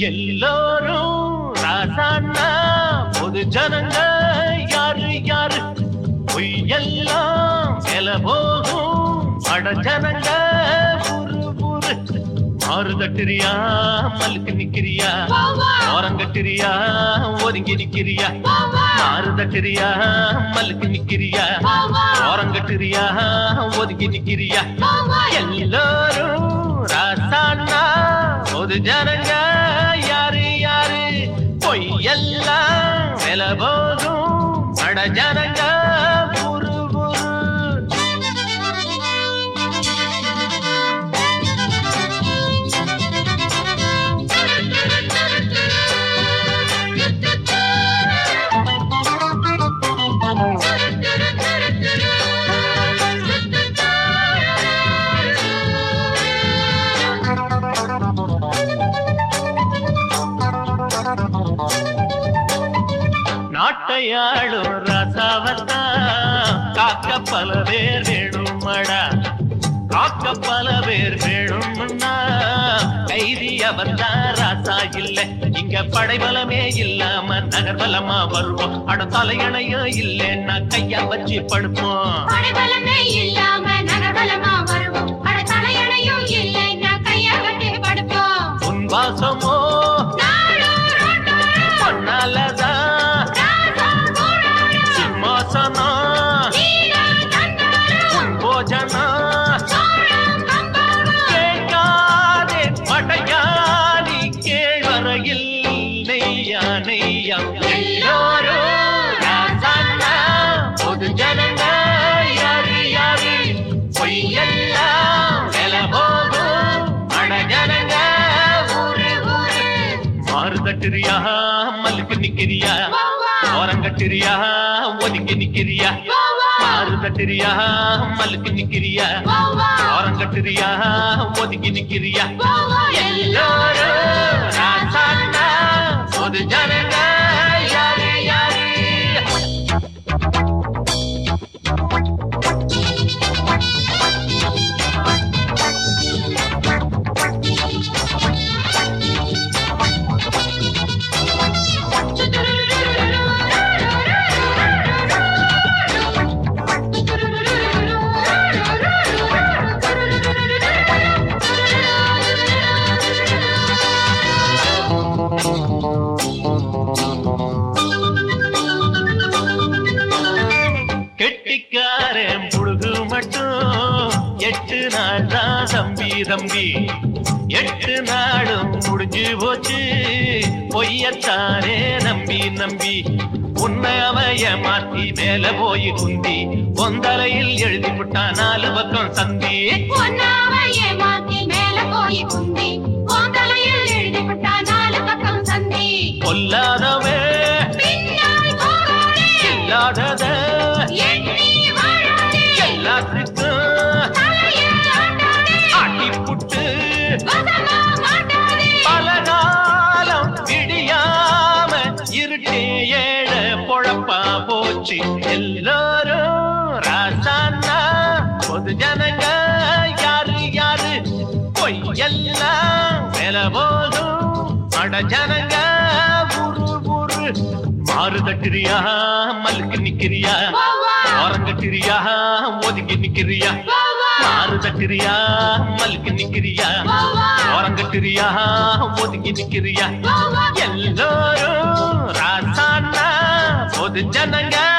எல்லோரும் ராசான்னா பொது ஜனங்க யாரு யாரு பொய்யெல்லாம் மேல போகும் அட ஜனங்க ஊரு ஊரு ஆறு தட்டுறியா மல்லுக்கு நிக்கிறியா ஓரங்கட்டுறியா ஒதுங்கி நிக்கிறியா ஆறு தட்டுறியா மல்லுக்கு நிக்கிறியா ஓரங்கட்டுறியா ஒதுங்கி நிக்கிறியா எல்லோரும் ராசான்னா பொது ஜனங்க யாரு யாரு பொய்யெல்லாம் மேல போகும் அட ஜனங்க ஊரு ஊரு நாட்டையாளும் ராசாவத்தா காக்க பல பேர் வேணுமடா காக்க பல பேர் வேணும்னா கைதி அவர்தான் ராசா இல்ல இங்க படைபலமே இல்லாம நகர்பலமா வருவோம் அட தலையணையும் இல்லைன்னா கையா வச்சு படுப்போம் படைபலமே இல்லாம நகர்பலமா வருவோம் அட தலையணையும் இல்லைன்னா கையா வச்சு படுப்போம் உன் வாசமோ பொன்னாலதான் சிம்மாசனா உன் போஜனா கேட்காதே படையாளி கேழ்வரையில் நெய்யா நெய்யா எல்லோரும் ராசான்னா பொது ஜனங்க யாரு யாரு பொய்யெல்லாம் மேல போகும் அட ஜனங்க ஊரு ஊரு மாறு தட்டுறியா மல்லுக்கு நிக்கிறியா ஓரங்கட்டுறியா ஒதுங்கி நிக்கிறியா மாறு தட்டுறியா மல்லுக்கு நிக்கிறியா ஓரங்கட்டுறியா ஒதுங்கி நிக்கிறியா எல்லோரும் ராசான்னா பொது ஜனங்க யாரு யாரு கெட்டிக்காரன் புழுகு மட்டும் 8 நாள் தான் தம்பி தம்பி 8 நாளும் முடிஞ்சு போச்சு பொய்யத்தானே நம்பி நம்பி உன்னை அவைய மாத்தி மேல போய் குந்தி பொந்தலையில் எழுதி விட்டான் 4 பக்கம் சந்தி கொல்லாதவே இல்லாதத எல்லாத்துக்கும் ஆட்டிப்புட்டு பலகாலம் விடியாம இருட்டே ஏழ பொழப்பா போச்சு எல்லாரும் ராசான்னா பொது ஜனங்க யாரு யாரு பொய்யெல்லாம் மேல போதும் அட ஜனங்க ஊரு ஊரு மாறு தட்டுறியா மல்லுக்கு நிக்கிறியா ஓரங்கட்டுறியா ஒதுங்கி நிக்கிறியா மாறு தட்டுறியா மல்லுக்கு நிக்கிறியா ஓரங்கட்டுறியா ஒதுங்கி நிக்கிறியா எல்லோரும் ராசான்னா பொது ஜனங்க